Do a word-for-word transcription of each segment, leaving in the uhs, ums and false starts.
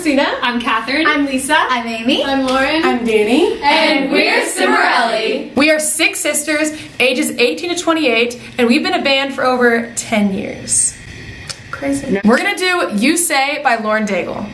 Christina. I'm Catherine. I'm Lisa. I'm Amy. I'm Lauren. I'm Danny. And we're Cimarelli. We are six sisters, ages eighteen to twenty-eight, and we've been a band for over ten years. Crazy. We're gonna do You Say by Lauren Daigle.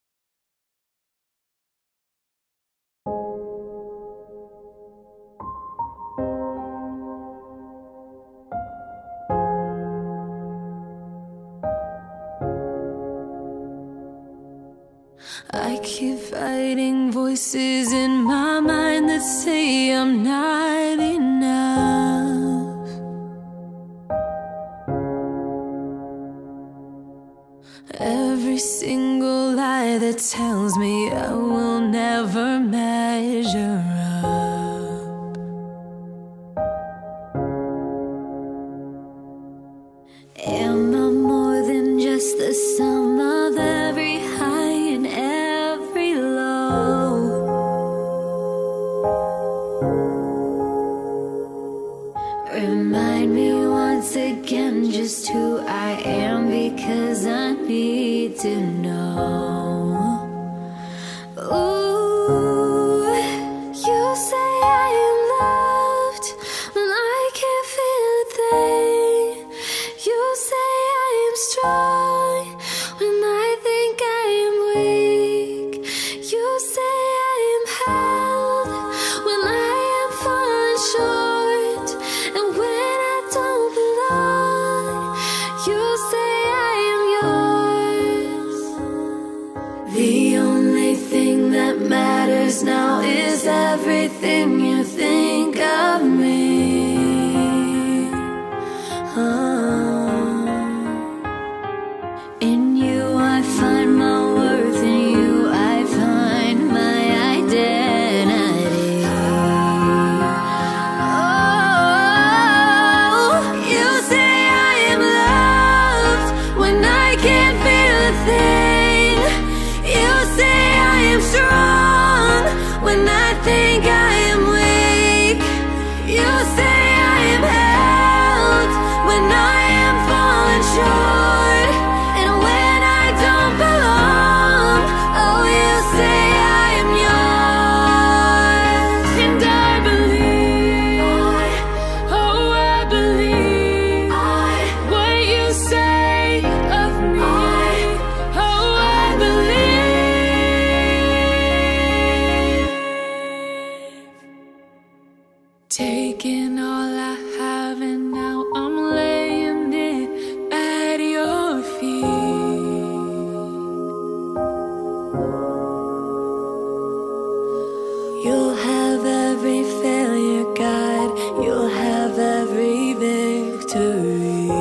I keep fighting voices in my mind that say I'm not enough. Every single lie that tells me I will never measure up. Am I more than just the sum of every high and every low? Remind me once again just who I am, because I need to know. Ooh, you say I am loved when I can't feel a thing. You say I am strong when I think I am weak. You say I am held when I am falling short, and when I don't belong, you say I am yours. The only thing that matters now is everything you think of me. Oh. In you I find my worth, in you I find my identity. Oh, you say I am loved when I can't feel a thing. You say I am strong when I think I am weak. You say I am held when I am falling short, and when I don't belong, oh, you say I am yours. And I believe, oh, I believe what you say of me. Oh, I believe. Taking all I have and now I'm laying it at your feet. You'll have every failure, God. You'll have every victory.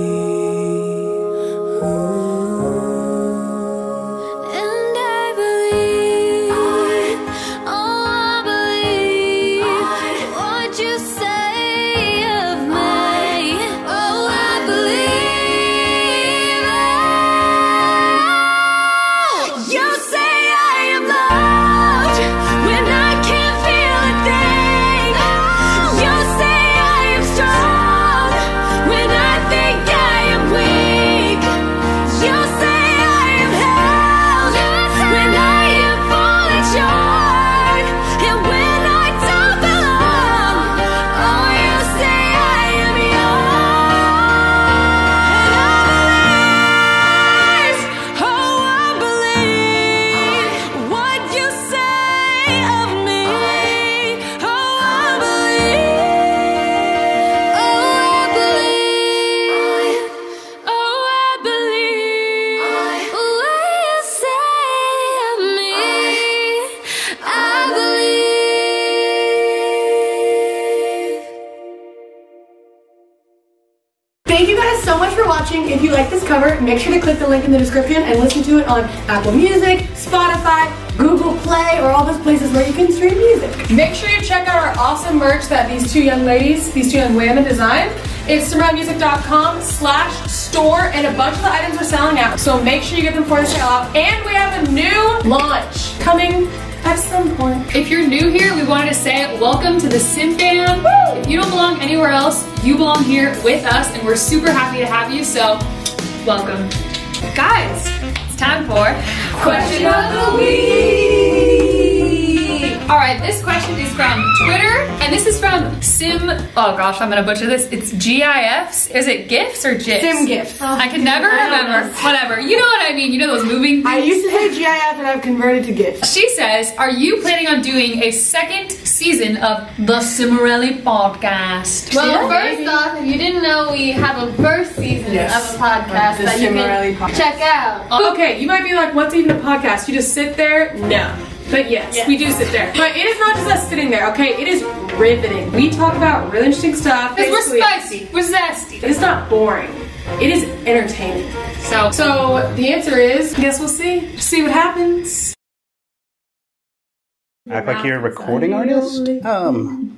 And I believe, oh, I believe what you say of me. Oh, I believe. You say I am loved when I can't feel a thing. You say I am strong when I think I am weak. You say I am held when I am falling short, and when I don't belong, oh, you say I am yours. And I believe, oh, I believe what you say of me. Oh, I believe, oh, I believe, oh, I believe what you say of me. I believe. Thank you guys so much for watching. If you like this cover, make sure to click the link in the description and listen to it on Apple Music, Spotify, Google Play, or all those places where you can stream music. Make sure you check out our awesome merch that these two young ladies, these two young women designed. It's cimarelli dot com slash store, and a bunch of the items are selling out. So make sure you get them before they sell out. And we have a new launch coming at some point. If you're new here, we wanted to say welcome to the Sim Band. Woo! If you don't belong anywhere else, you belong here with us, and we're super happy to have you, so welcome. Guys, it's time for Question of the Week. All right, this question is from Twitter, and this is from Sim. Oh gosh, I'm gonna butcher this. It's G I Fs. Is it GIFs or GIFs? Sim GIFs. I can never remember. Whatever. You know what I mean. You know those moving I things? used to say G I F and I've converted to GIFs. She says, are you planning on doing a second season of the Cimorelli podcast? Well, Yeah, first maybe. off, if you didn't know, we have a first season Yes. of a podcast The that you Cimorelli can podcast. check out. Okay, you might be like, what's even a podcast? You just sit there? No. But yes, Yes. we do sit there. But it is not just us sitting there, okay? It is riveting. We talk about really interesting stuff. Because we're Basically, spicy. We're zesty. It's not boring. It is entertaining. So, So the answer is, I guess we'll see. See what happens. Act like you're a recording artist? Um.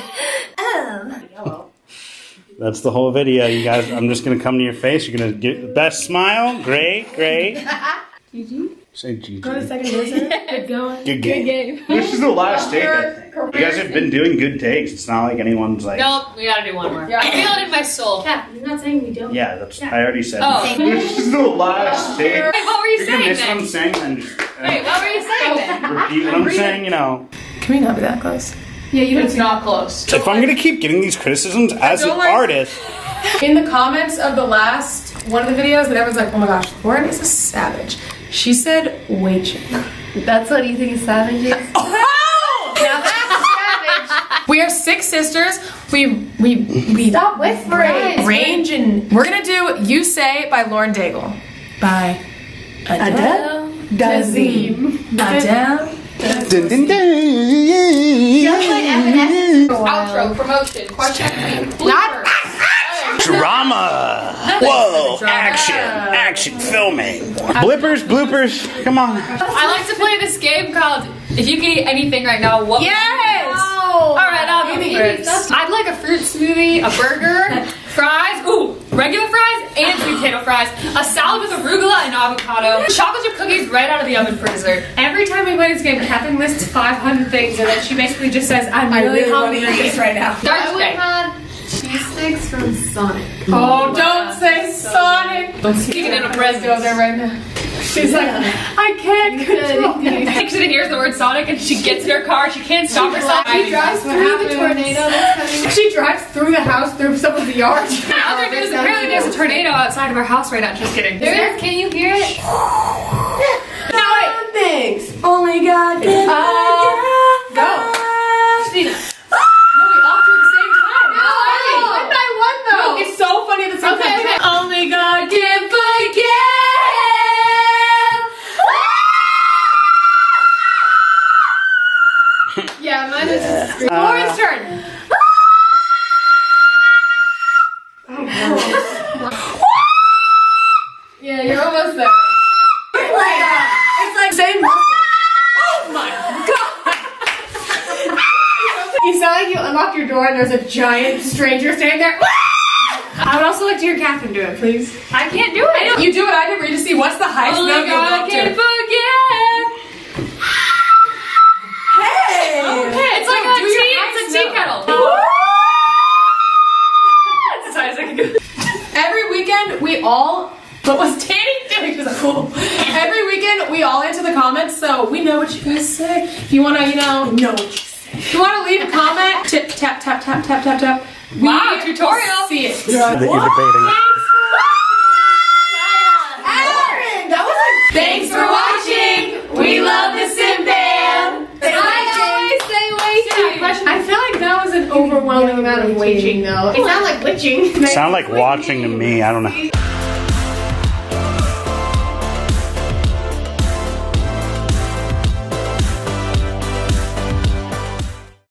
That's the whole video, you guys. I'm just gonna come to your face. You're gonna get the best smile. Great, great. G G. Say G G. Go to second listen. Good going. Good game. This is the last take, I think. You guys have been doing good takes. It's not like anyone's like. nope, we gotta do one more. I feel it in my soul. Yeah, you're not saying we don't. Yeah, that's. I already said. Oh. This is the last take. Wait, what were you You're gonna saying miss what then? I'm saying, then just Wait, what were you saying then? repeat what I'm saying. You know. Can we not be that close? Yeah, you It's not close. If I'm gonna keep getting these criticisms as an Don't like- artist, In the comments of the last one of the videos, that everyone's like, oh my gosh, Lauren is a savage. She said, wait. That's what you think is savage is? Now that's savage. We are six sisters. We we we Stop whispering. range, and we're gonna do "You Say" by Lauren Daigle. By Adele? Dazim. Adele. dun, dun, dun. Just like Evanescence. Outro, promotion, question. Not Drama! Whoa! Action! Action filming! Blippers, bloopers, come on. I like to play this game called If You Could Eat Anything Right Now, What Would You Yes. Eat? Alright, I'll go first. I'd like a fruit smoothie, a burger, fries, ooh, regular fries and sweet potato fries, a salad with arugula and avocado, chocolate chip cookies right out of the oven for dessert. Every time we play this game, Catherine lists five hundred things, and then she basically just says, "I'm I really, really want to hungry." eat this right now. Start I would today. have cheese sticks from Sonic. Oh, don't say Sonic. Don't speak it in a present. Go there right now. She's like, I can't control. She hears the word Sonic and she gets in her car. She can't stop herself. She drives what through the happens. tornado that's coming. She drives through the house, through someone's yard. The other news, apparently there's a tornado outside of our house right now. Just kidding. There is, can you hear it? Some things only God can Uh, Go. Christina. No, we all do it at the same time. No, One by one though. It's so funny at the same Okay, time. okay. Only God can forgive. Yeah, mine is just screaming. Lauren's turn. Yeah, you're almost there. It's like same muscle. Oh my God. You sound like you unlock your door and there's a giant stranger standing there. I would also like to hear Catherine do it, please. I can't do it. You do what I did, where you just see what's the highest Only note you God go can up to. forgive. Hey! Okay, it's like No, a do your tea. highest It's a tea note. kettle. That's as high as I can go. Every weekend, we all. What was Danny doing? She was like, cool. Every weekend, we all answer the comments, so we know what you guys say. If you want to, you know, No, what you say. if you want to leave a comment, tip, tap, tap, tap, tap, tap, tap. We Wow, tutorial. See it. That you're debating. Aaron, that was like. Thanks for watching. We love the Sim Fam. I always say waiting. I feel like that was an overwhelming amount of waging though. It sounded like witching. Sound like watching to me, I don't know.